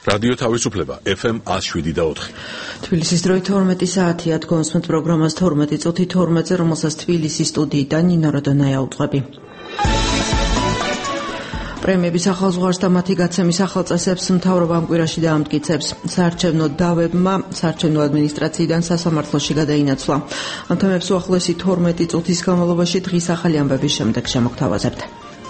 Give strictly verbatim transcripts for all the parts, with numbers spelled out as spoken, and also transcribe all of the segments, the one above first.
რადიო თავისუფლება ეფ ემ one oh seven და four. თბილისის დროით თორმეტი საათია დგომსმენთ პროგრამას თორმეტი წუთი თორმეტზე, რომელსაც თბილისის სტუდიიდან ნინო როდონაია უძღვები. პრემიების ახალ ზღვარს და მათი გაცემის ახალ წესებს მთავრობა ამ კვირაში დაამტკიცებს. საარჩევნო დავებმა საარჩევნო ადმინისტრაციიდან სასამართლოში გადაინაცვლა. ამ თემებს უახლოესი თორმეტი წუთის განმავლობაში დღის ახალი ამბების შემდეგ შემოგთავაზებთ.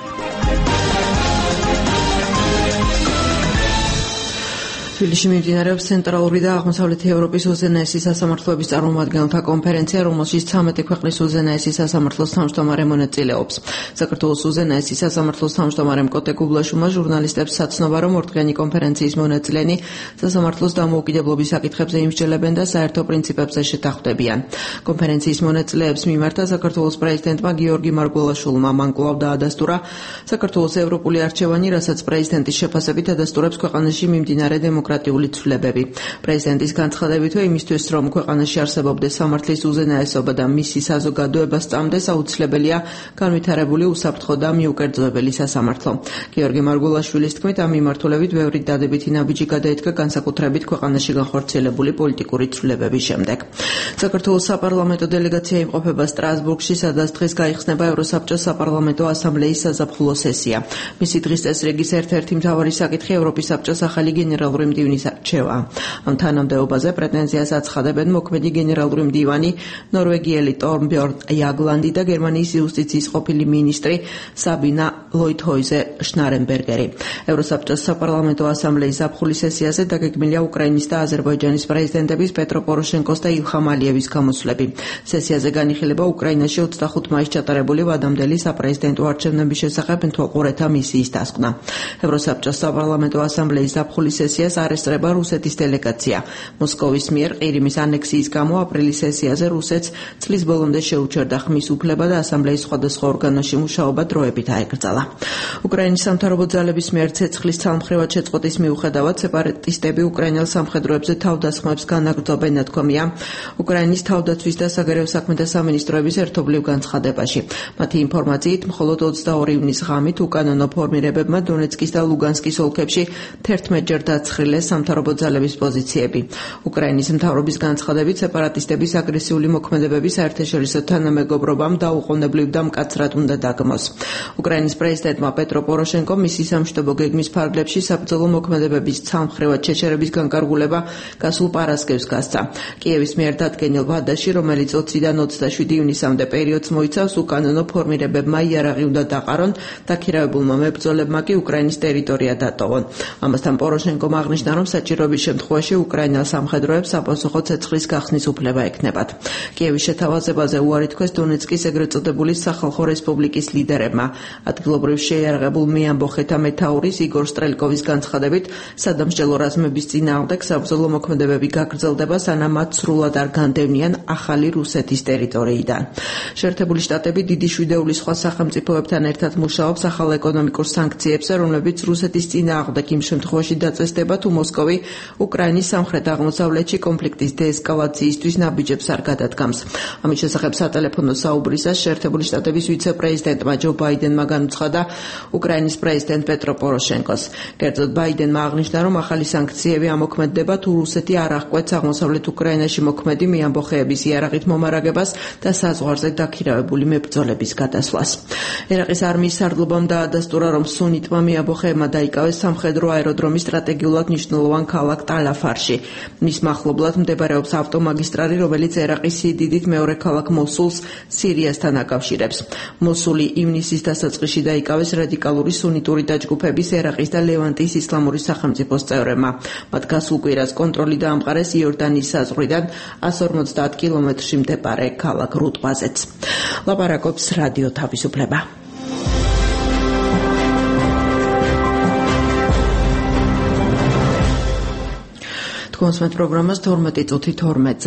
თბილისში მიმდინარეობს ცენტრალური და აღმოსავლეთი ევროპის უზენაესი სასამართლოების წარმომადგენელთა კონფერენცია, რომელშიც ცამეტი ქვეყნის უზენაესი სასამართლოს თავმჯდომარე მონაწილეობს. საქართველოს უზენაესი სასამართლოს თავმჯდომარემ კოტე გუბლაშვილმა ჟურნალისტებს საცნობა, რომ ორდღიანი კონფერენციის მონაწილენი სასამართლოს დამოუკიდებლობის საკითხებზე იმსჯელებენ და საერთო პრინციპებზე შეთანხმდებიან. კონფერენციის მონაწილეებს მიმართა საქართველოს პრეზიდენტმა გიორგი მარგველაშვილმა მან კვლავ დაადასტურა საქართველოს ევროპული არჩევანი, რასაც პრეზიდენტის შეფასებით ადასტურებს ქვეყანაში მიმდინარე დემოკრატიული ცვლილებები. პრეზიდენტის განცხადებით, იმისთვის, რომ ქვეყანაში არსებობდეს სამართლის უზენაესობა და მისი საზოგადოება სწამდეს, აუცილებელია განვითარებული უსაფრთხო და მიუკერძოებელი სასამართლო. გიორგი მარგველაშვილის თქმით, ამ მიმართულებით ბევრი დადებითი ნაბიჯი გადაედგა განსაკუთრებით ქვეყანაში განხორციელებული პოლიტიკური ცვლილებების შემდეგ. საქართველოს საპარლამენტო დელეგაცია იმყოფება სტრასბურგში, სადაც დღეს გაიხსნება ევროსაბჭოს საპარლამენტო ასამბლეის საზაფხულო სესია. მისი დღის წესრიგის ერთ-ერთი მთავარი საკითხი ევროპის საბჭოს ახალი გენერალური მდივნის არჩევა. ამ თანამდებობაზე პრეტენზიას აცხადებენ მოქმედი გენერალური მდივანი ნორვეგიელი ტორმბjörn Jagland და გერმანიის იუსტიციის ყოფილი მინისტრი საბინა ლოითჰოიზერ შნარენბერგერი. ევროსაბჭოს საპარლამენტო ასამბლეის ზაფხულის სესიაზე დაგეგმილია უკრაინის და აზერბაიჯანის პრეზიდენტების პეტრო პოროშენკოს და ილხამ ალიევის გამოსვლები. სესიაზე განიხილება უკრაინაში ოცდახუთ მაისს ჩატარებული ვადამდელი საპრეზიდენტო არჩევნების შესახებ მთვარყურეთა მისიის დასკვნა. ევროსაბჭოს საპარლამენტო ასამბლეის ზაფხულის სესიას არესტრება რუსეთის დელეგაცია. მოსკოვის მიერ ყირიმის ანექსიის გამო აპრილის სესიაზე რუსეთს წლის ბოლომდე შეუჩერდა ხმის უფლება და ასამბლეის სხვადასხვა ორგანოში მუშაობა დროებით აეკრძალა. უკრაინის სამთავრობო ძალების მიერ ცეცხლის ცალმხრივად შეწყვეტის მიუხედავად სეპარატისტები უკრაინელ სამხედროებზე თავდასხმებს განაგრძობენ, ნათქვამია უკრაინის თავდაცვის და საგარეო საქმეთა სამინისტროების ერთობლივ განცხადებაში. მათი ინფორმაციით, მხოლოდ ოცდაორი ივნის ღამით უკანონო ფორმირებებმა დონეცკის და ლუგანსკის ოლქებში თერთმეტჯერ დაცხრილეს სამთავრობო ძალების პოზიციები. უკრაინის მთავრობის განცხადებით, სეპარატისტების აგრესიული მოქმედებები საერთაშორისო თანამეგობრობამ დაუყოვნებლივ და მკაცრად უნდა დაგმოს. უკრაინის პრეზიდენტმა პეტრო პოროშენკომ მისი სამშვიდობო გეგმის ფარგლებში საბრძოლო მოქმედებების ცალმხრივად შეჩერების განკარგულება გასულ პარასკევს გასცა. კიევის მიერ დადგენილ ვადაში, რომელიც ოცდაიდან ოცდაშვიდი ივნისამდე პერიოდს მოიცავს, უკანონო ფორმირებებმა იარაღი უნდა დაყარონ, დაქირავებულმა მებრძოლებმა კი უკრაინის ტერიტორია დატოვონ. ამასთან პოროშენკომ აღნიშნა, რომ საჭიროების შემთხვევაში უკრაინელ სამხედროებს საპასუხო ცეცხლის გახსნის უფლება ექნებათ. კიევის შეთავაზებაზე უარი თქვეს დონეცკის ეგრეთ წოდებული სახალხო რესპუბლიკის ლიდერებმა. ადგილობრივ შეიარაღებულ მეამბოხეთა მეთაურის იგორ სტრელკოვის განცხადებით, სადამსჯელო რაზმების წინააღმდეგ საბრძოლო მოქმედებები გაგრძელდება, სანამ მათ სრულად არ განდევნიან ახალი რუსეთის ტერიტორიიდან. შეერთებული შტატები დიდი შვიდეულის სხვა სახელმწიფოებთან ერთად მუშაობს ახალ ეკონომიკურ სანქციებზე, რომლებიც რუსეთის წინააღმდეგ იმ შემთხვევაში დაწესდება, თუ მოსკოვი უკრაინის სამხრეთ-აღმოსავლეთში კონფლიქტის დეესკალაციისთვის ნაბიჯებს არ გადადგამს. ამის შესახებ სატელეფონო საუბრისას შეერთებული შტატების ვიცე-პრეზიდენტმა ჯო ბაიდენმა განუცხადა უკრაინის პრეზიდენტ პეტრო პოროშენკოს. კერძოდ ბაიდენმა აღნიშნა, რომ ახალი სანქციები ამოქმედდება, თუ რუსეთი არ აღკვეთს აღმოსავლეთ უკრაინაში მოქმედი მეამბოხეების იარაღით მომარაგებას და საზღვარზე დაქირავებული მებრძოლების გადასვლას. ერაყის არმიის სარდლობამ დაადასტურა, რომ სუნიტმა მეამბოხეებმა დაიკავეს სამხედრო აეროდრომის სტრატეგიულად მნიშვნელოვან ქალაქ ტალაფარში. მის მახლობლად მდებარეობს ავტომაგისტრალი, რომელიც ერაყის სიდიდით მეორე ქალაქ მოსულს სირიასთან აკავშირებს. მოსული ივნისის დასაწყისში დაიკავეს რადიკალური სუნიტური დაჯგუფების ერაყის და ლევანტის ისლამური სახელმწიფოს წევრებმა. მათ გასულ კვირას კონტროლი დაამყარეს იორდანიის საზღვრიდან εκατს ორმოცდაათ კილომეტრში მდებარე ქალაქ რუტბაზეც. ლაპარაკობს რადიო თავისუფლება. კონსმენთ პროგრამას თორმეტი წუთი თორმეტზე.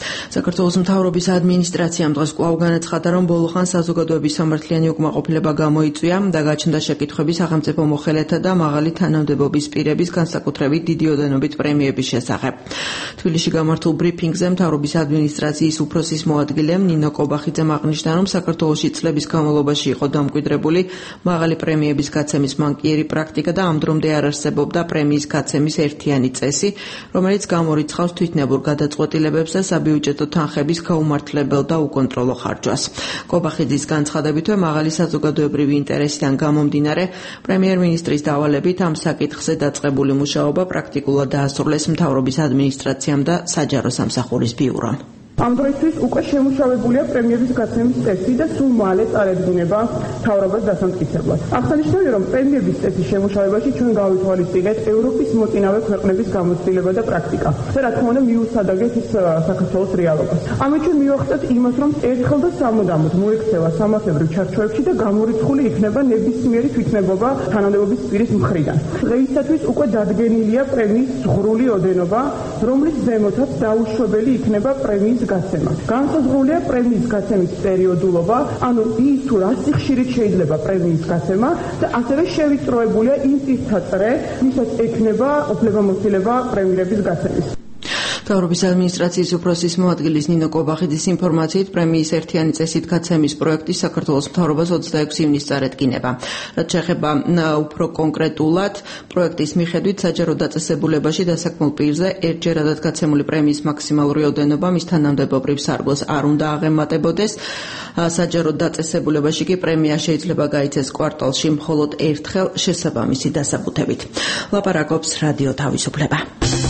საქართველოს მთავრობის ადმინისტრაციამ დღეს კვლავ განაცხადა, რომ ბოლოხან საზოგადოების სამართლიანი უკმაყოფილება გამოიწვია და გაჩნდა შეკითხვები სახელმწიფო მოხელეთა და მაღალი თანამდებობის პირების განსაკუთრებით დიდი ოდენობით პრემიების შესახებ. თბილისში გამართულ ბრიფინგზე მთავრობის ადმინისტრაციის უფროსის მოადგილე ნინო კობახიძემ აღნიშნა, რომ საქართველოში წლების განმავლობაში იყო დამკვიდრებული მაღალი პრემიების გაცემის მანკიერი პრაქტიკა და ამ დრომდე არ არსებობდა პრემიის გაცემის ერთიანი წესი, რომელიც გამორიცხავს თვითნებურ გადაწყვეტილებებს და საბიუჯეტო თანხების გაუმართლებელ და უკონტროლო ხარჯვას. კობახიძის განცხადებითვე მაღალი საზოგადოებრივი ინტერესიდან გამომდინარე, პრემიერ-მინისტრის დავალებით ამ საკითხზე დაწყებული მუშაობა პრაქტიკულად დაასრულეს მთავრობის ადმინისტრაციამ და საჯარო სამსახურის ბიურომ. ამ დროისთვის უკვე შემუშავებულია პრემიების გაცემის წესი და სულ მალე წარედგინება მთავრობას დასამტკიცებლად. აღსანიშნავია, რომ პრემიების წესის შემუშავებაში ჩვენ გავითვალისწინეთ ევროპის მოწინავე ქვეყნების გამოცდილება და პრაქტიკა. და რა თქმა უნდა მიუსადაგეთ ის საქართველოს რეალობას. ამით ჩვენ მივახცეთ იმას, რომ ერთხელ და სამუდამოდ მოექცევა სამართლებრივ ჩარჩოებში და გამორიცხული იქნება ნებისმიერი თვითნებობა თანამდებობის პირის მხრიდან. დღეისათვის უკვე დადგენილია პრემიის ზღვრული ოდენობა, რომლის ზემოთაც დაუშვებელი იქნება პრემიის გაცემა. განსაზღვრულია პრემიის გაცემის პერიოდულობა, ანუ ის თუ რა სიხშირით შეიძლება პრემიის გაცემა და ასევე შევიწროებულია იმ პირთა წრე, ვისაც ექნება უფლებამოსილება პრემიების გაცემის. მთავრობის ადმინისტრაციის უფროსის მოადგილის ნინო კობახიძის ინფორმაციით პრემიის ერთიანი წესით გაცემის პროექტი საქართველოს მთავრობას ოცდაექვსი ივნისს წარედგინება. რაც შეეხება უფრო კონკრეტულად, პროექტის მიხედვით საჯარო დაწესებულებაში დასაქმულ პირზე ერთჯერადად გაცემული პრემიის მაქსიმალური ოდენობა მის თანამდებობრივ სარგოს არ უნდა აღემატებოდეს. საჯარო დაწესებულებაში კი პრემია შეიძლება გაიცეს კვარტალში მხოლოდ ერთხელ შესაბამისი დასაბუთებით. ლაპარაკობს რადიო თავისუფლება.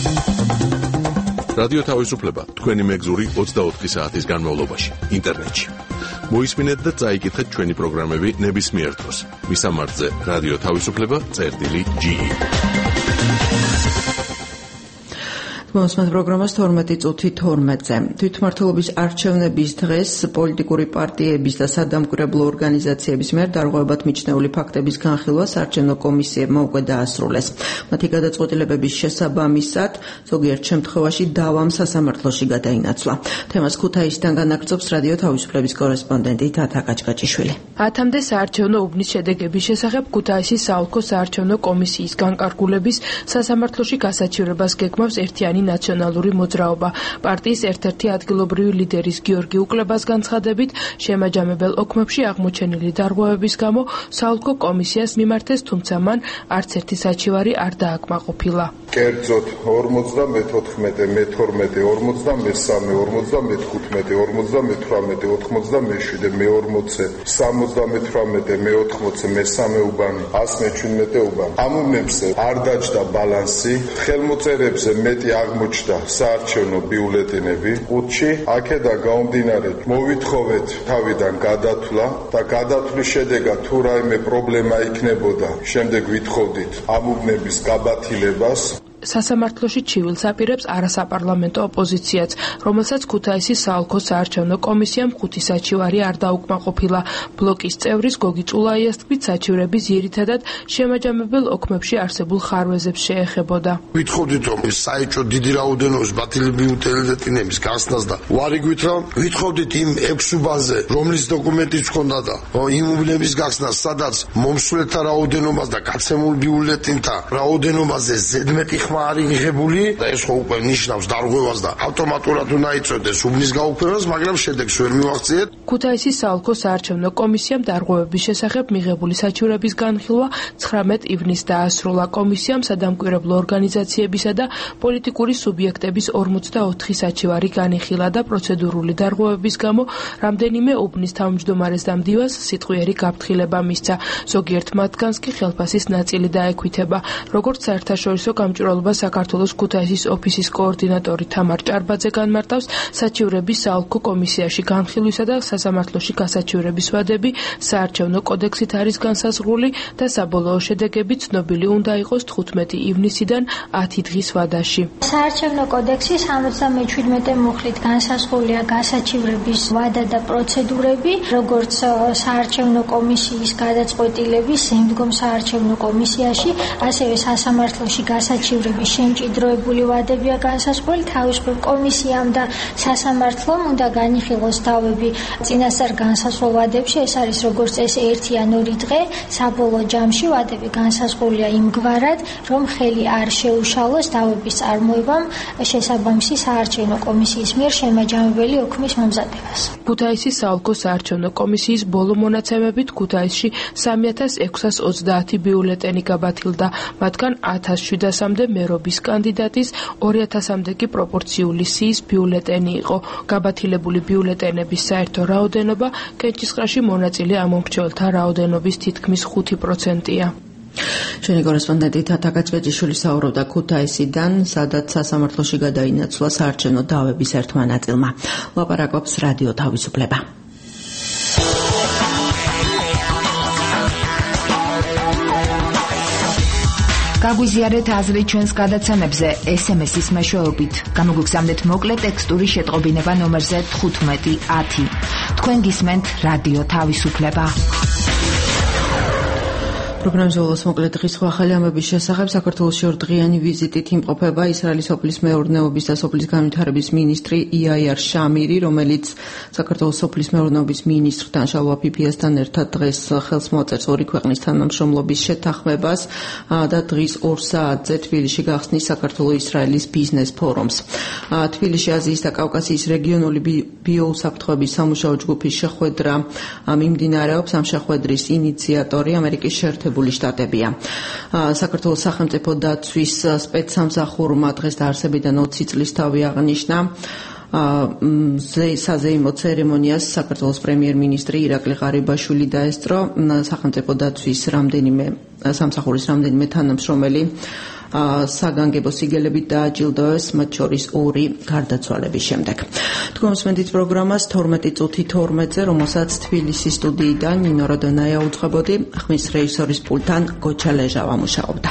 რადიო თავისუფლება თქვენი მეგზური ოცდაოთხი საათის განმავლობაში ინტერნეტში. მოისმინეთ და წაიკითხეთ ჩვენი პროგრამები ნებისმიერ დროს. მისამართზე რადიო თავისუფლება წერტილი ჯი ი. მოსმენთ პროგრამას თორმეტი წუთი თორმეტზე. თვითმმართველობის არჩევნების დღეს პოლიტიკური პარტიების და სადამკვირვებლო ორგანიზაციების მიერ დარღვევებად მიჩნეული ფაქტების განხილვა საარჩევნო კომისიებმა უკვე დაასრულეს. მათი გადაწყვეტილებების შესაბამისად ზოგიერთ შემთხვევაში დავამ სასამართლოში გადაინაცვლა. თემას ქუთაისიდან განაგრძობს რადიო თავისუფლების კორესპონდენტი თათა კაჭკაჭიშვილი. ათამდე საარჩევნო უბნის შედეგების შესახებ ქუთაისის საოლქო საარჩევნო კომისიის განკარგულების სასამართლოში გასაჩივრებას გეგმავს ერთიანი ნაციონალური მოძრაობა. პარტიის ერთ-ერთი ადგილობრივი ლიდერის გიორგი უკლებას განცხადებით, შემაჯამებელ ოქმებში აღმოჩენილი დარღვევების გამო საოლქო კომისიას მიმართეს, თუმცა მან არც ერთი საჩივარი არ დააკმაყოფილა. კერძოდ ორმოცდამეთოთხმეტე, მეთორმეტე, ორმოცდამესამე, ორმოცდამეთქუთმეტე, ორმოცდამეთვრამეტე, ოთხმოცდამეშვიდე, მეორმოცე, სამოცდამეთვრამეტე, მეოთხმოცე, მესამეუბანი, ასი მეჩვიდმეტე უბანი. ამ უბნებზე არ დაჯდა ბალანსი, ხელმოწერებზე მეტი აღმოჩნდა საარჩევნო ბიულეტენები ყუთში. აქედან გამომდინარე, მოვითხოვეთ თავიდან გადათვლა და გადათვლის შედეგად თუ რაიმე პრობლემა იქნებოდა, შემდეგ ვითხოვდით ამ უბნების გაბათილებას. სასამართლოში ჩივილს აპირებს არასაპარლამენტო ოპოზიციაც, რომელსაც ქუთაისის საოლქო საარჩევნო კომისიამ ხუთი საჩივარი არ დაუკმაყოფილა. ბლოკის წევრის გოგი წულაიას თქმით, საჩივრები ძირითადად შემაჯამებელ ოქმებში არსებულ ხარვეზებს შეეხებოდა. ვითხოვდით, რომ საეჭვო დიდი რაოდენობის ბათილი ბიულეტენების გახსნას და ვარიგვით, რომ ვითხოვდით იმ ექვსუბანზე, რომლის დოკუმენტიც ჰქონდა და იმ უბნების გახსნას, სადაც მომსვლელთა რაოდენობას და გაცემულ ბიულეტენთა რაოდენობაზე ზედმეტი ხმა არ იღებული და ეს ხო უკვე ნიშნავს დარღვევას და ავტომატურად უნდა იწვევდეს უბნის გაუქმებას, მაგრამ შედეგს ვერ მივაღწიეთ. ქუთაისის საოლქო საარჩევნო კომისიამ დარღვევების შესახებ მიღებული საჩივრების განხილვა ცხრამეტ ივნისს დაასრულა. კომისიამ სადამკვირვებლო ორგანიზაციებისა და პოლიტიკური სუბიექტების ორმოცდაოთხი საჩივარი განიხილა და პროცედურული დარღვევების გამო რამდენიმე უბნის თავმჯდომარეს და მდივანს სიტყვიერი გაფრთხილება მისცა. ზოგიერთ მათგანს კი ხელფასის ნაწილი დაექვითება. როგორც საერთაშორისო გამჭვირვალობა საქართველოს ქუთაისის ოფისის კოორდინატორი თამარ ჭარბაძე განმარტავს, საჩივრების საოლქო კომისიაში განხილვისა და სასამართლოში გასაჩივრების ვადები საარჩევნო კოდექსით არის განსაზღვრული და საბოლოო შედეგები ცნობილი უნდა იყოს თხუთმეტი ივნისიდან ათი დღის ვადაში. საარჩევნო კოდექსის სამოცდამეჩვიდმეტე მუხლით განსაზღვრულია გასაჩივრების ვადა და პროცედურები, როგორც საარჩევნო კომისიის გადაწყვეტილების შემდგომ საარჩევნო კომისიაში, ასევე სასამართლოში გასაჩივრების პროცედურების შემჭიდროებული ვადებია განსაზღვრული. თავისუფლ კომისიამ და სასამართლომ უნდა განიხილოს დავები წინასწარ განსაზღვრულ ვადებში. ეს არის როგორც ეს ერთი ან ორი დღე. საბოლოო ჯამში ვადები განსაზღვრულია იმგვარად, რომ ხელი არ შეუშალოს დავების წარმოებამ შესაბამისი საარჩევნო კომისიის მიერ შემაჯამებელი ოქმის მომზადებას. ქუთაისის საოლქო საარჩევნო კომისიის ბოლო მონაცემებით ქუთაისში სამი ათას ექვსას ოცდაათი ბიულეტენი გაბათილდა, მათგან ათას შვიდასამდე მერობის კანდიდატის, ორი ათასამდე კი პროპორციული სიის ბიულეტენი იყო. გაბათილებული ბიულეტენების საერთო რაოდენობა კენჭისყრაში მონაწილე ამომრჩეველთა რაოდენობის თითქმის ხუთი პროცენტია. ჩვენი კორესპონდენტი თათა კაცბეჭიშვილი საუბრობდა ქუთაისიდან, სადაც სასამართლოში გადაინაცვლა საარჩევნო დავების ერთმა ნაწილმა. ლაპარაკობს რადიო თავისუფლება. გაგვიზიარეთ აზრი ჩვენს გადაცემებზე ეს ემ ეს-ის მეშვეობით. გამოგვიგზავნეთ მოკლე ტექსტური შეტყობინება ნომერზე თხუთმეტი ათი. თქვენ გისმენთ რადიო თავისუფლება. პროგრამის ბოლოს მოკლედ დღის ახალი ამბების შესახებ. საქართველოში ორდღიანი ვიზიტით იმყოფება ისრაელის სოფლის მეურნეობის და სოფლის განვითარების მინისტრი იაირ შამირი, რომელიც საქართველოს სოფლის მეურნეობის მინისტრთან შალვა ფიფიასთან ერთად დღეს ხელს მოაწერს ორი ქვეყნის თანამშრომლობის შეთანხმებას და დღის ორ საათზე თბილისში გახსნის საქართველო-ისრაელის ბიზნეს ფორუმს. თბილისში აზიის და კავკასიის რეგიონული ბიოუსაფრთხოების სამუშაო ჯგუფის შეხვედრა მიმდინარეობს. ამ შეხვედრის ინიციატორი ამერიკის შეერთებული შტატებია. საქართველოს სახელმწიფო დაცვის სპეცსამსახურმა დღეს დაარსებიდან ოცი წლის თავი აღნიშნა. საზეიმო ცერემონიას საქართველოს პრემიერ-მინისტრი ირაკლი ღარიბაშვილი დაესწრო. სახელმწიფო დაცვის რამდენიმე სამსახურის რამდენიმე თანამშრომელი საგანგებო სიგელებით დააჯილდოეს, მათ შორის ორი გარდაცვალების შემდეგ. თქვენ მსმენთ პროგრამას თორმეტი წუთი თორმეტზე, რომელსაც თბილისის სტუდიიდან ნინო როდონაია უძღვებოდი, ხმის რეჟისორის პულტთან გოჩა ლეჟავა მუშაობდა.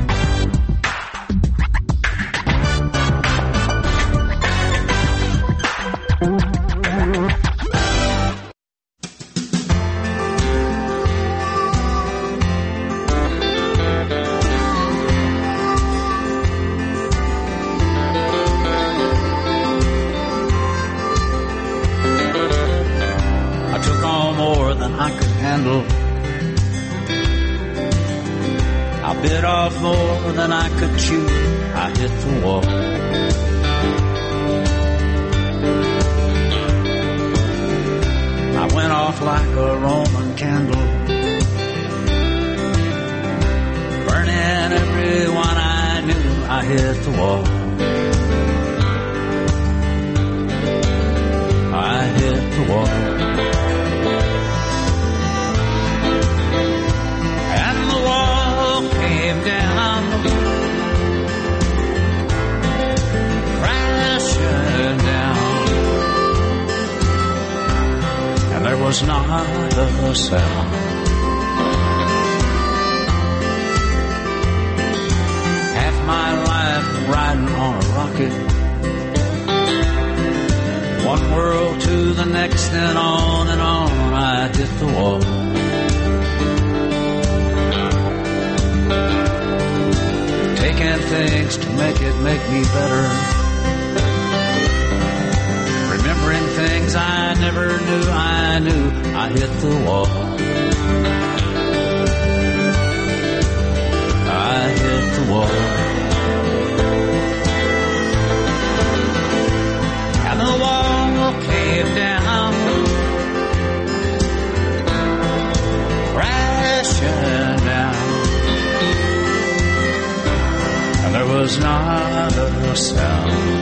Was not a sound. Half my life riding on a rocket, one world to the next, and on and on I hit the wall. Taking things to make it make me better, remembering things I never knew I knew I hit the wall. I hit the wall. And the wall came down, crashing down, and there was not a sound.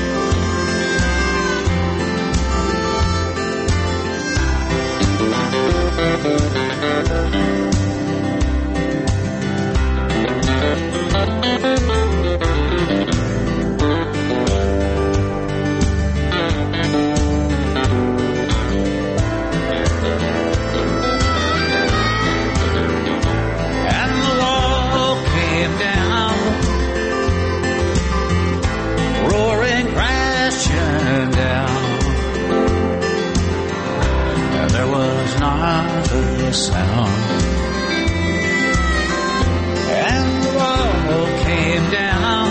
Sound, and the wall came down,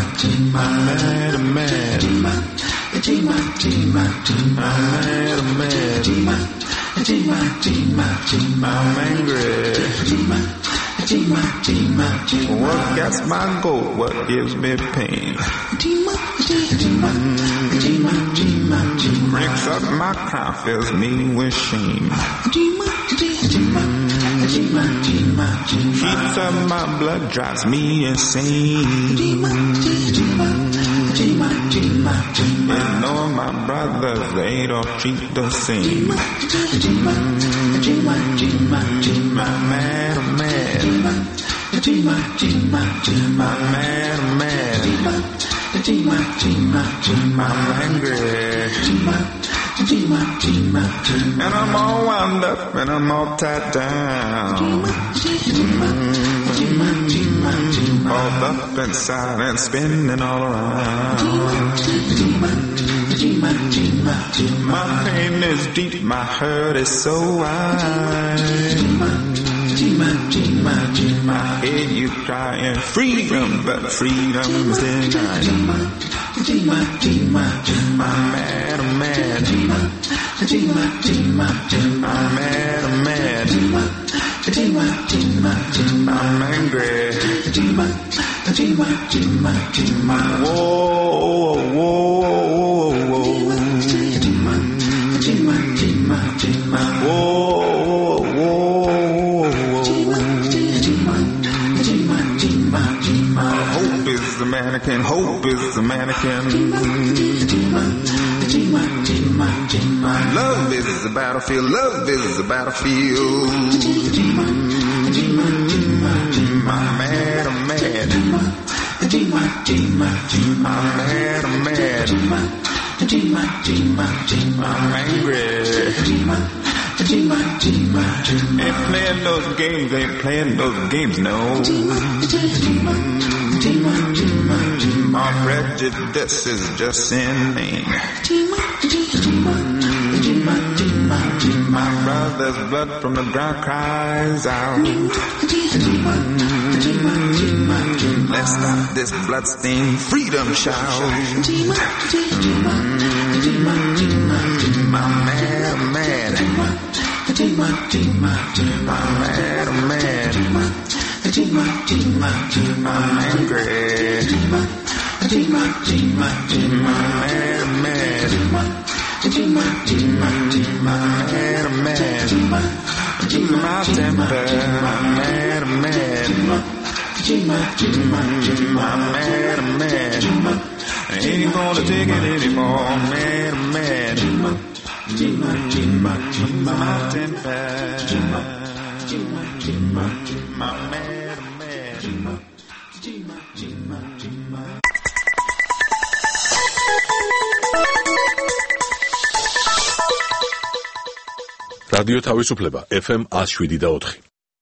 mad, I'm mad. I'm angry. What gets my goat? What gives me pain? Breaks up my crown, fills me with shame. Heats up my blood, drives me insane. And all my brothers, they don't treat the same. I'm mad, I'm mad. I'm mad, I'm mad. I'm angry. And I'm all wound up and I'm all tied down. All up inside and spinning all around. My pain is deep, my hurt is so wide. I hear you crying freedom, but freedom's denied. I'm mad, I'm mad. I'm mad, I'm mad. I'm angry. Whoa, whoa, whoa, whoa. Whoa, whoa, whoa. Hope is the mannequin, hope is the mannequin. Love is the battlefield, love is the battlefield. I'm mad, I'm mad. I'm mad, I'm mad. I'm angry. Ain't playing those games, ain't playing those games, no. My prejudice is just inane. My brother's blood from the ground cries out. Let's stop this bloodstained freedom shout. I'm mad, I'm mad. I'm mad, I'm mad. I'm angry. I'm mad, I'm mad. I'm mad, I'm mad. Losing my temper. I'm mad, I'm mad. I'm mad, I'm mad. I ain't gonna take it anymore. I'm mad, I'm mad. Losing my temper. I'm mad, I'm mad. რადიო თავისუფლება ეფ ემ one oh seven და four.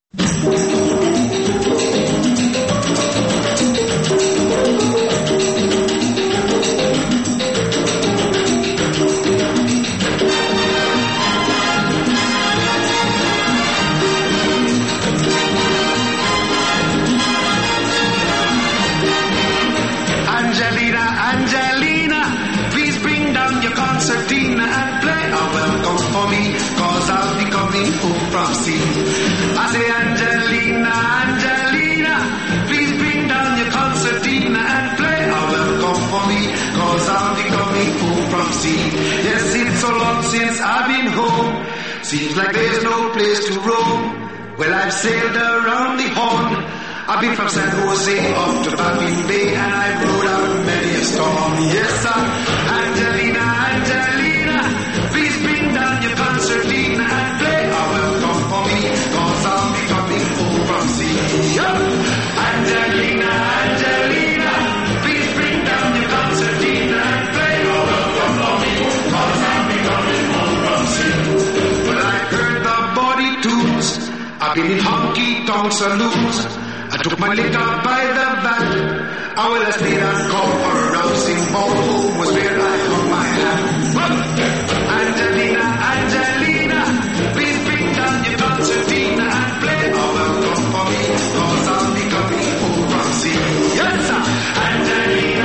Angelina, Angelina, please bring down your concertina and play a welcome for me, cause I'll be coming home from sea. I say Angelina, Angelina, please bring down your concertina and play a welcome for me, cause I'll be coming home from sea. Yes, it's so long since I've been home, seems like there's no place to roam. Well, I've sailed around the Horn, I've been from San Jose up to Baffin Bay, and I've rode out many a storm. Yes, sir, Angelina, Angelina, please bring down your concertina and play a welcome for me, cause I'll be coming home from sea. Yeah. Angelina, Angelina, please bring down your concertina and play a welcome for me, cause I'll be coming home from sea. Well, I heard the body tunes, I've been in honky-tonk saloons, I took my liquor by the vat. I will have stayed and come for a rousing ballroom was where I hung my hat. Angelina, Angelina, please bring down your concertina and play a welcome for me, cause I'll be coming home from sea. Yes, sir. Angelina.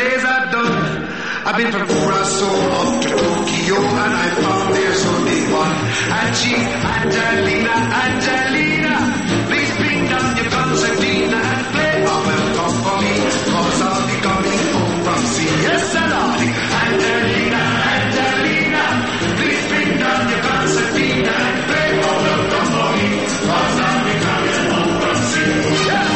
days are done. I've been from Curacao up to Tokyo, and I found there's only one. And she's Angelina, Angelina. Please bring down your concertina and play a welcome for me, cause I'll be coming home from sea. Yes, Lordy. Angelina, Angelina. Please bring down your concertina and play a welcome for me, cause I'll be coming home from sea. Yes,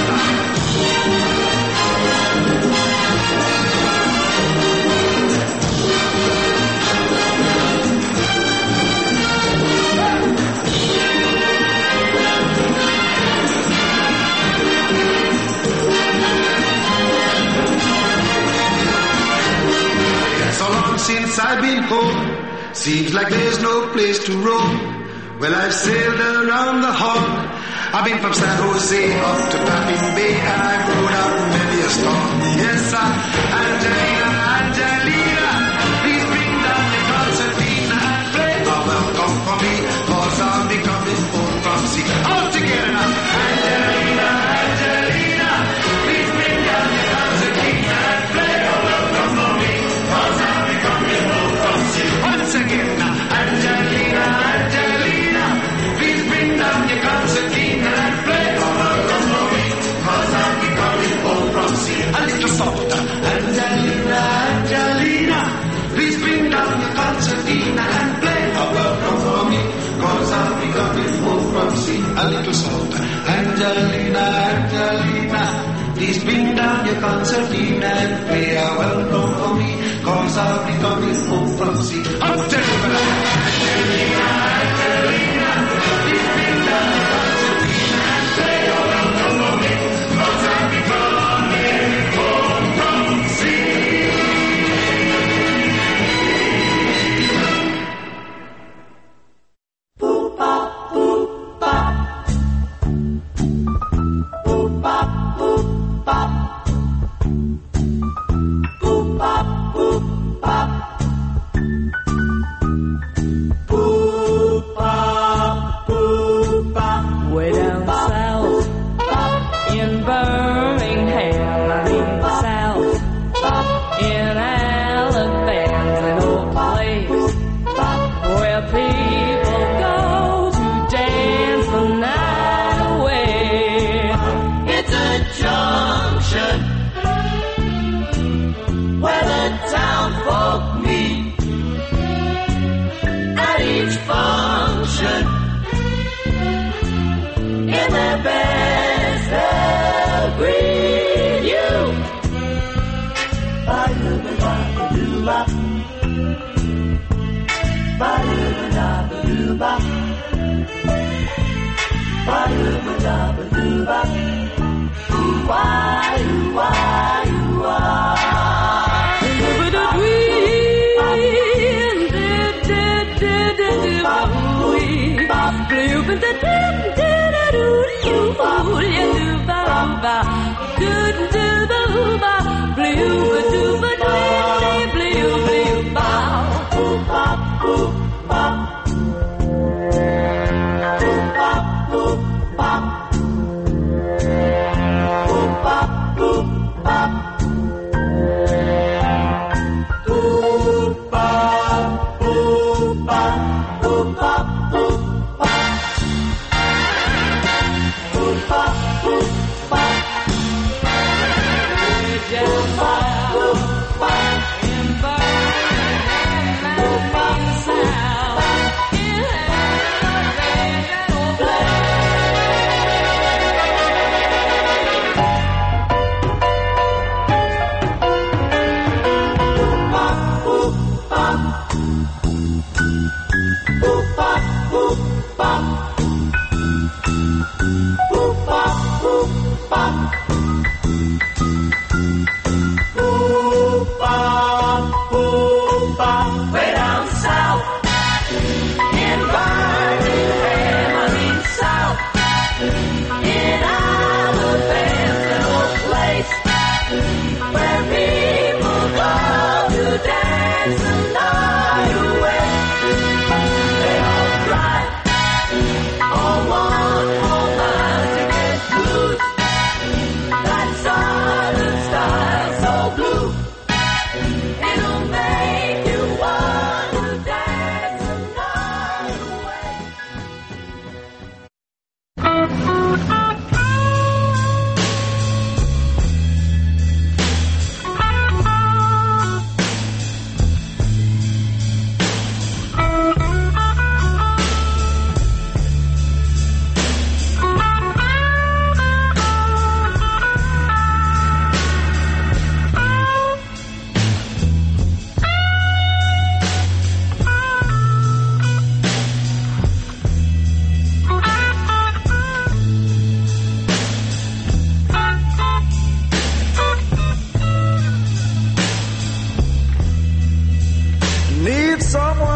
since I've been home, seems like there's no place to roam. Well, I've sailed around the horn. I've been from San Jose up to Baffin Bay, and I've rode out many a storm. Yes, sir. Angelina, Angelina, please bring down your concertina and play a welcome for me, cause I'll be coming home from sea. All together now. Angelina, Angelina, please bring down your concertina and play a welcome for me, cause I'll be coming home from sea. Once again now. Angelina, Angelina, please bring down your concertina and play a welcome for me, cause I'll be coming home from sea. A little softer. Angelina, Angelina, please bring down your concertina and play a welcome for me, cause I'll be coming home from sea. A little softer. Angelina, Angelina, please bring down your concertina and play a welcome for me, cause I'll be coming home from sea. Up to Angelina, Angelina, please bring down your concertina and play a welcome for me, cause I'll be coming home from sea. Boop, bop, boop, bop. Boop, bop, boop, bop. Boop, bop, boop, bop. Boop, bop, boop, bop. Way down south in Birmingham, I mean south in Alabama, an old place where people go to dance the night away. It's a junction where the town folk meet at each function. In their best they'll greet you. Ba-doo-ba-da-ba-doo-ba. Ba-doo-ba-da-ba-doo-ba. Ba-doo-ba-da-ba-doo-ba. Ooh-wah, ooh-wah, ooh-wah.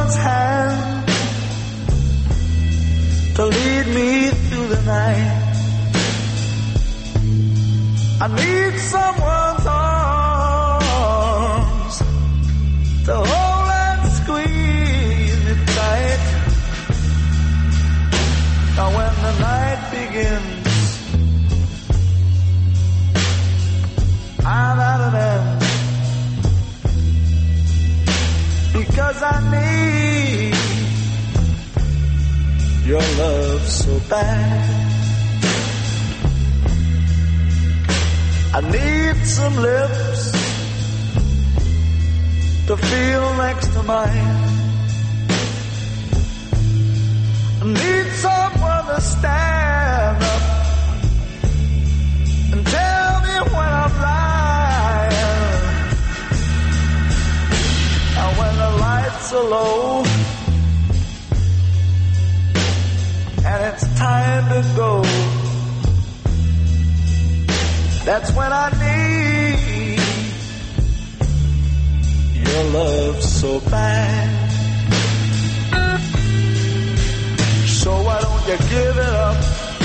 someone's hand to lead me through the night. I need someone's arms to hold and squeeze me tight. Now when the night begins, I'm at an end, because I need your love so bad. I need some lips to feel next to mine. I need someone to stand up and tell me when I'm lying. And when the lights are low and it's time to go, that's when I need your love so bad. So why don't you give it up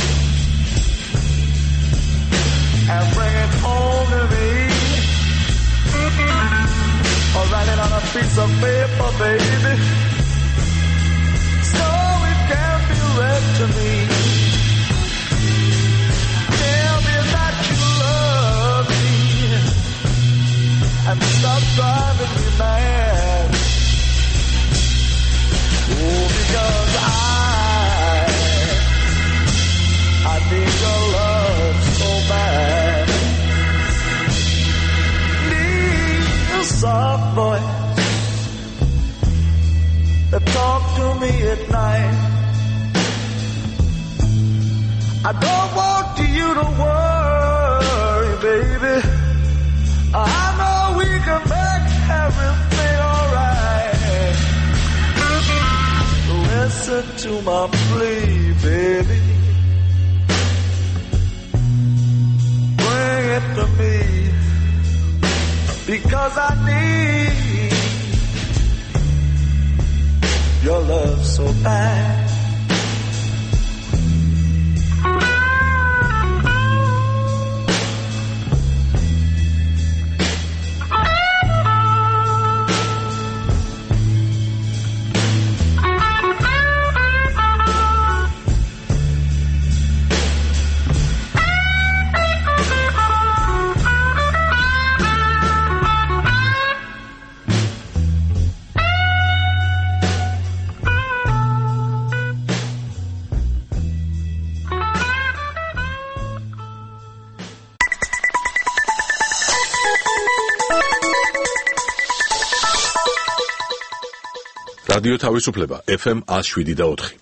and bring it home to me, or write it on a piece of paper, baby, so it can be read to me. Tell me that you love me and stop driving me mad. Oh, because I I need your love so bad. Need a soft voice that talk to me at night. I don't want you to worry, baby. I know we can make everything alright. Listen to my plea, baby. Bring it to me, because I need your love so bad. რადიო თავისუფლება ეფ ემ one oh seven და four.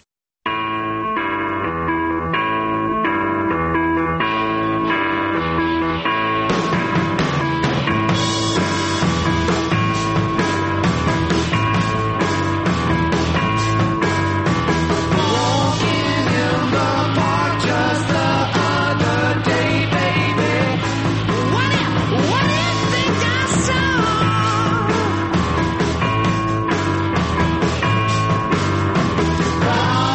Wow.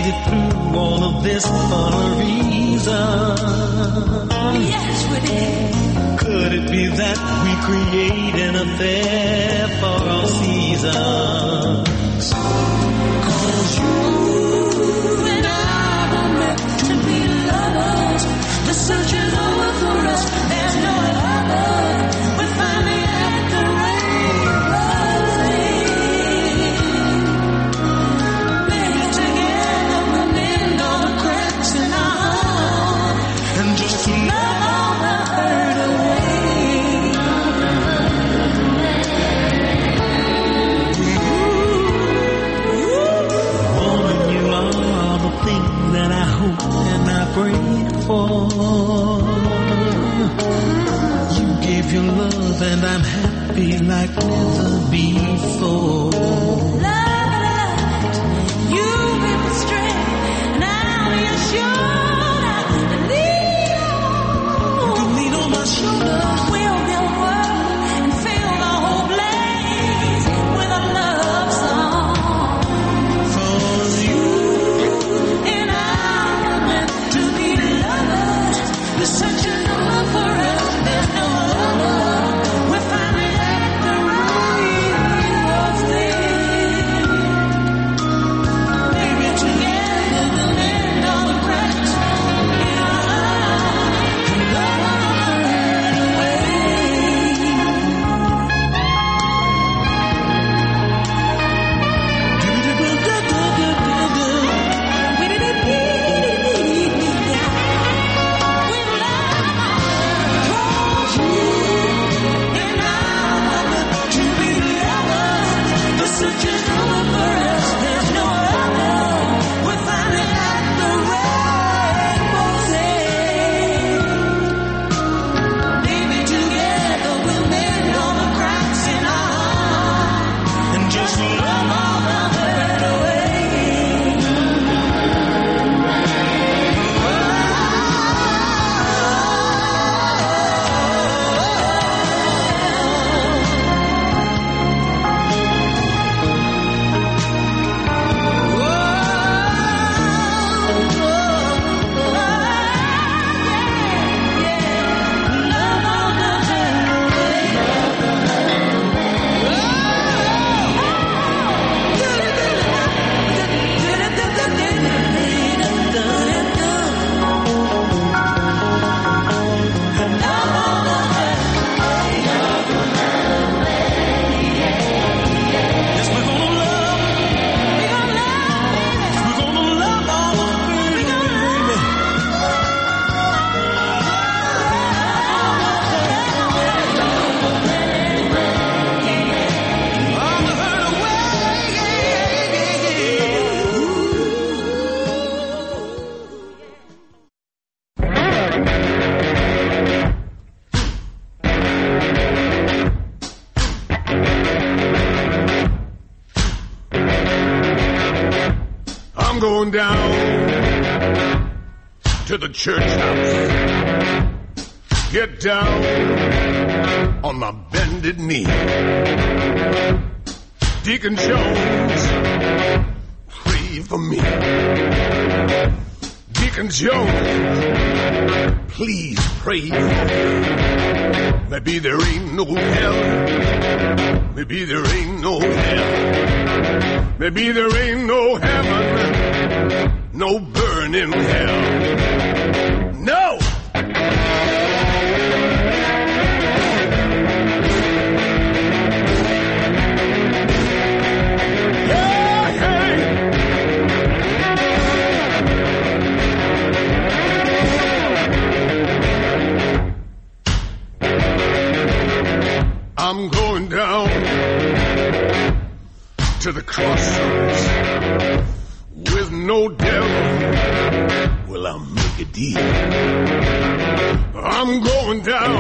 made it through all of this for a reason. Yes, we did. Could it be that we create an affair for all seasons? 'Cause you and I were meant to be lovers. The search is over for us. There's no other. We're finally at the rainbow's end. Maybe together we'll mend all the cracks in our heart and just love all the hurt away. Woman, you are the thing that I hope and I pray for. You gave your love and I'm happy like never before. Love, you give me strength, now you're sure to lean on. You can lean on my shoulders. We'll build world and fill the whole place with a love song. 'Cause you And I were meant to be lovers. The search is over for us. There's no other. We're finally at the rainbow's end. Maybe together we'll mend all the cracks in our heart and love all the hurt away. I'm going down to the church house. Get down on my bended knee. Deacon Jones, pray for me. Deacon Jones, please pray for me. Maybe there ain't no hell. Maybe there ain't no hell. Maybe there ain't no heaven. No burning hell. No! I'm going down to the crossroads with no devil. Will I make a deal? I'm going down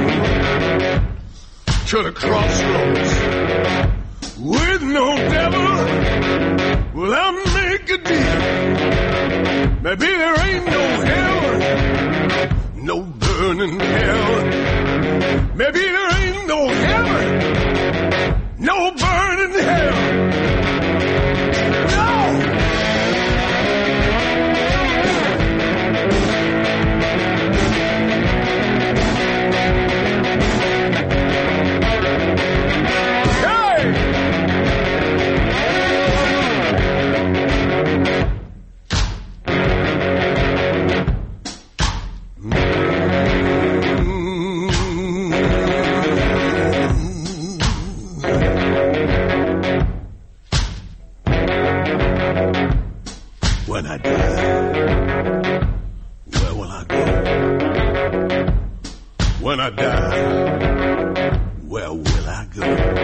to the crossroads with no devil. Will I make a deal? Maybe there ain't no hell, no burning hell. Maybe there ain't no heaven, no burning hell. No! where will I go? When I die, where will I go?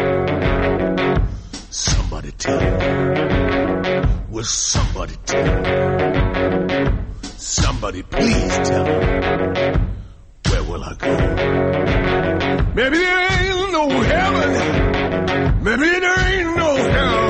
Somebody tell me. Will somebody tell me? Somebody please tell me. Where will I go? Maybe there ain't no heaven. Maybe there ain't no hell.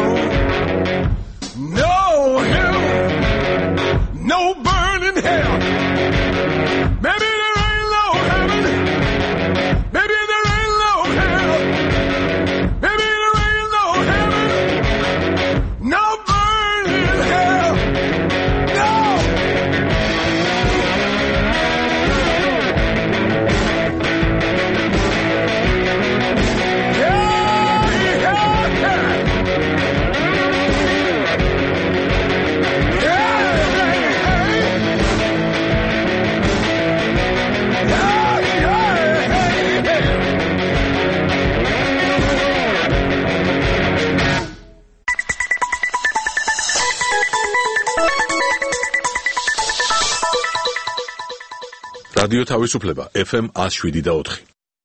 No hell. No burning hell. Maybe there ain't no heaven. Maybe there ain't no hell. Maybe there ain't no heaven. No burning hell. No. რადიო თავისუფლება ეფ ემ one oh seven და four.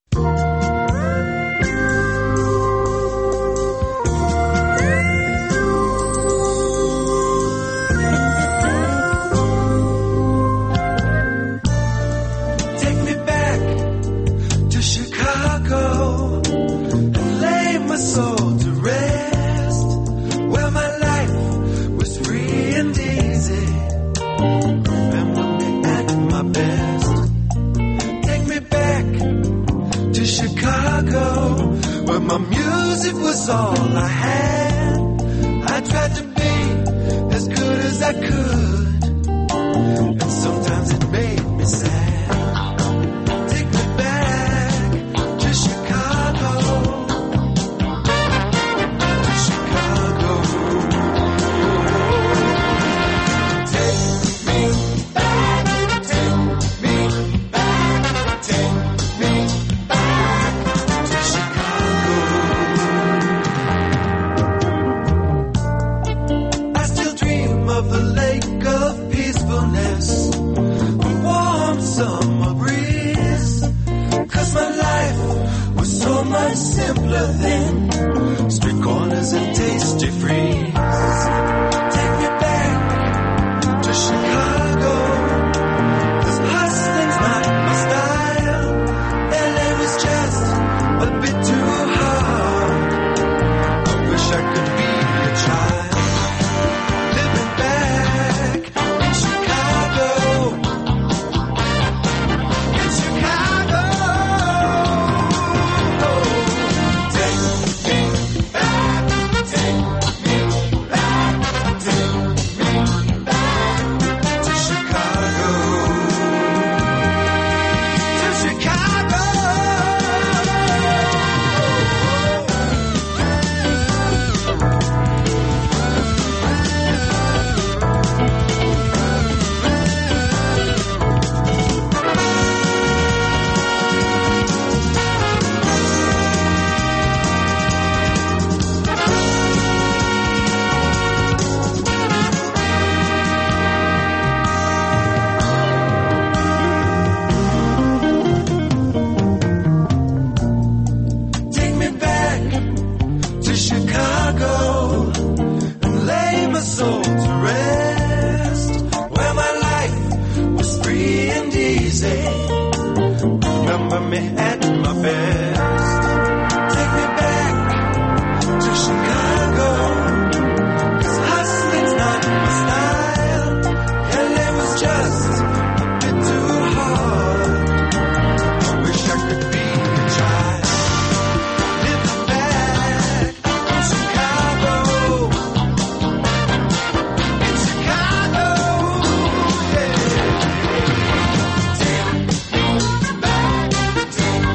Take me back to Chicago and lay my soul to rest, where my life was free and easy. Remember me at my best. Take me back to Chicago, where my music was all I had. I tried to be as good as I could, and sometimes it made me sad. Take me back to Chicago, to Chicago. Take me back, take me back, take me back to Chicago. I still dream of the lake of peacefulness, the warm summer breeze, 'cause my life was so much simpler then. Street corners and tasty freeze. Take me back to Chicago, 'cause hustling's not my style. L A was just a bit too hard. I wish I could be a child, living back in Chicago, in Chicago. Take me back, take me back, take me back to Chicago, to Chicago. Take me back to Chicago and lay my soul to rest, where my life was free and easy. Remember me at my best. Take me back to Chicago, 'cause hustling's not my style. L A was just a bit too hard. I wish I could be a child, living back in Chicago, in Chicago. Yeah. Take me back, take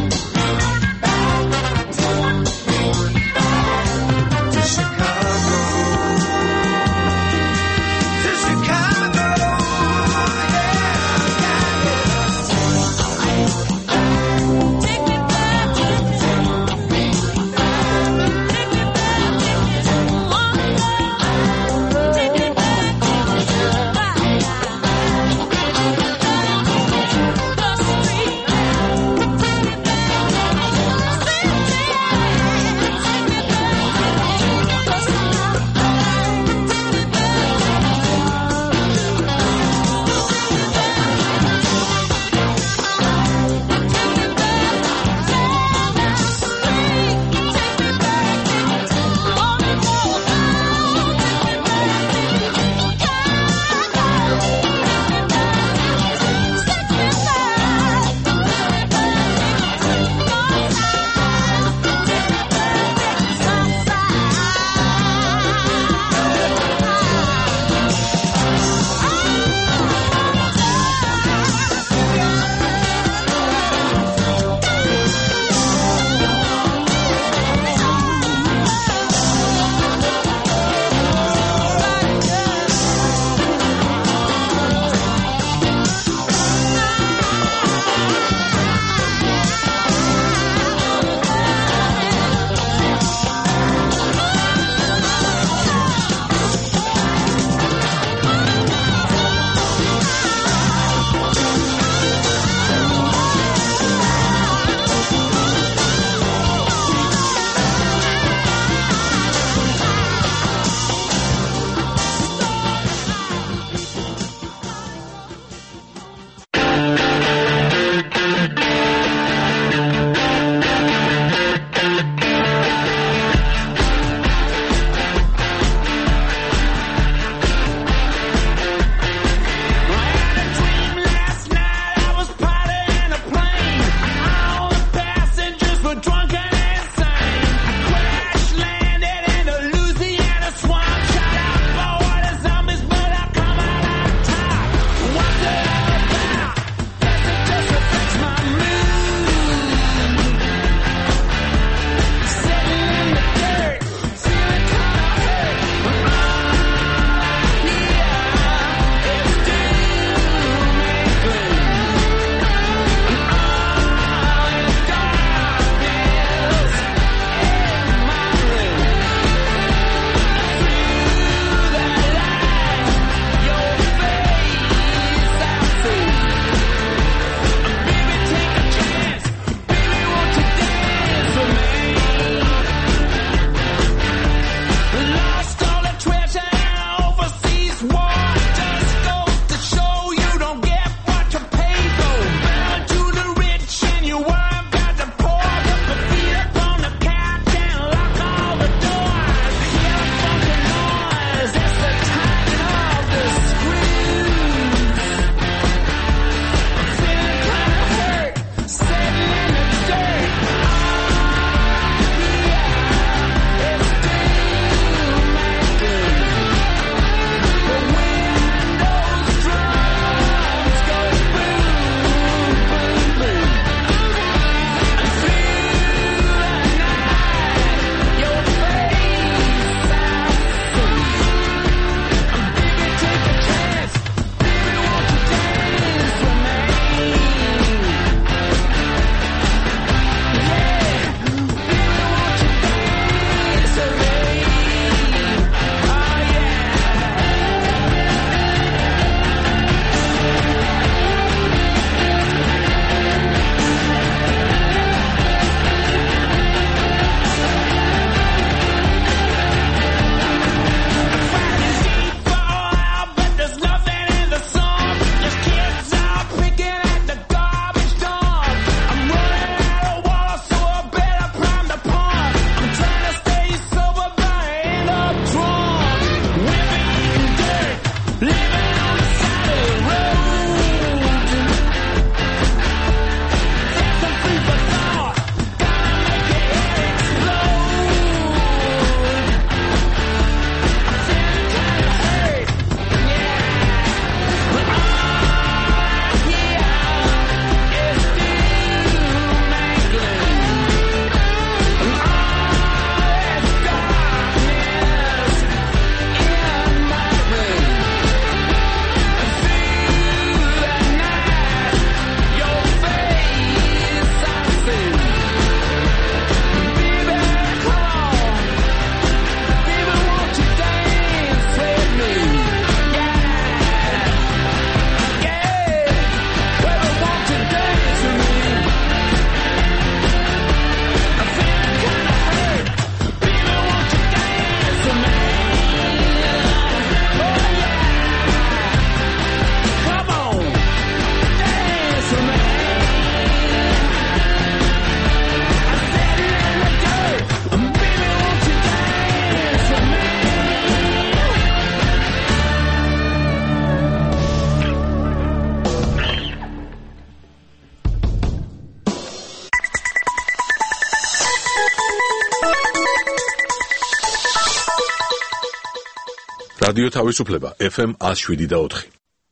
რადიო თავისუფლება ეფ ემ one oh seven და four.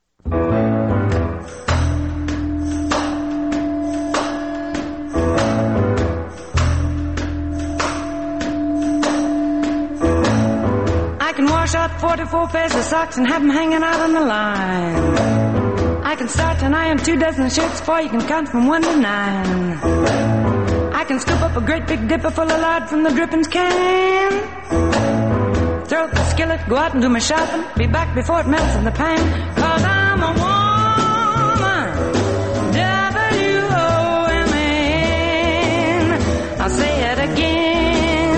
I can wash out forty-four pairs of socks and have them hanging out on the line. I can start and iron two dozen shirts before you can count from one to nine. I can scoop up a great big dipper full of lard from the drippings can. Throw up the skillet, go out and do my shopping, be back before it melts in the pan. Cause I'm a woman, W O M N. I'll say it again.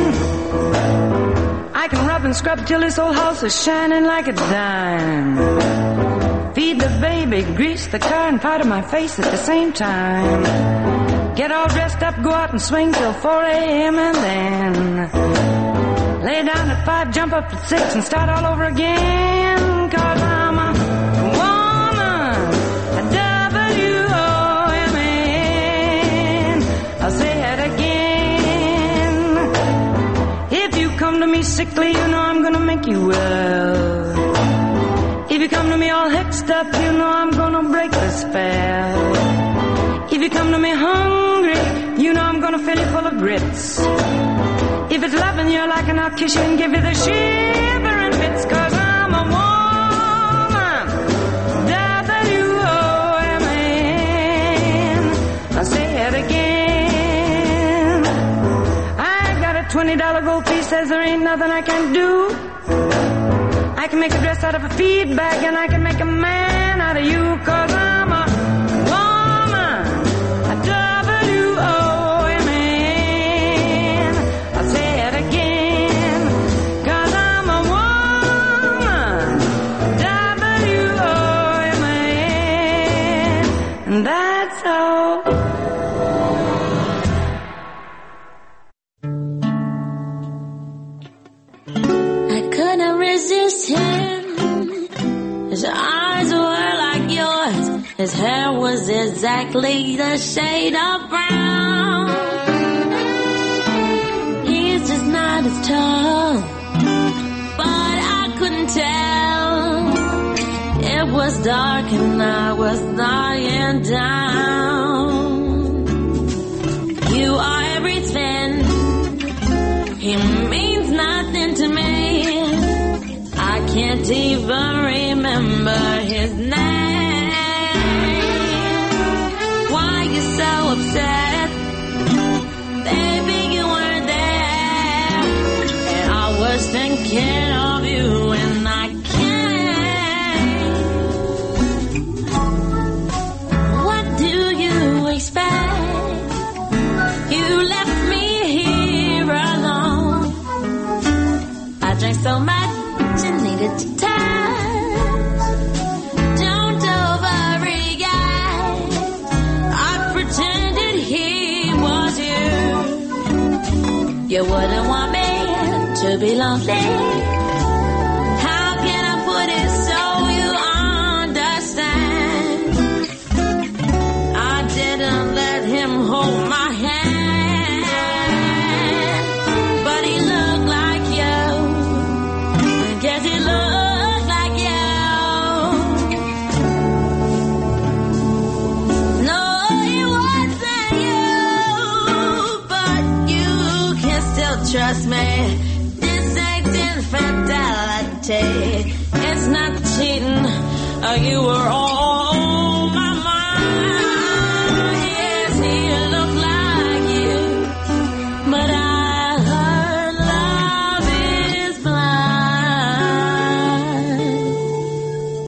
I can rub and scrub till this old house is shining like a dime. Feed the baby, grease the car and powder my face at the same time. Get all dressed up, go out and swing till four a.m. and then lay down at five, jump up at six and start all over again. Cause I'm a woman, a W O M N. I'll say it again. If you come to me sickly, you know I'm gonna make you well. If you come to me all hexed up, you know I'm gonna break the spell. If you come to me hungry, you know I'm gonna fill you full of grits. If it's loving you like and I'll kiss you and give you the shivering fits. Cause I'm a woman, W O M N. I'll say it again. I got a twenty dollar gold piece, says there ain't nothing I can't do. I can make a dress out of a feed bag and I can make a man out of you. Cause I'm a woman, a W O M N. I'll say it again. Cause I'm a woman, W O M N. And that's all. I couldn't resist him. His eyes were like yours. His hair was exactly the shade of brown. He's just not as tall, but I couldn't tell. It was dark and I was lying down. You are everything. He means nothing to me. I can't even remember his name. Why you so upset? Baby, you weren't there. And I was thinking of you and I can't. What do you expect? You left me here alone. I drank so much you needed to touch. Don't overreact. I pretended he was you. You wouldn't want me to be lonely. How can I put it so you understand? I didn't let him hold my hand, but he looked like you. Guess he looked like you. No, he wasn't you, but you can still trust me. This ain't infidelity. It's not cheating. Uh, you were all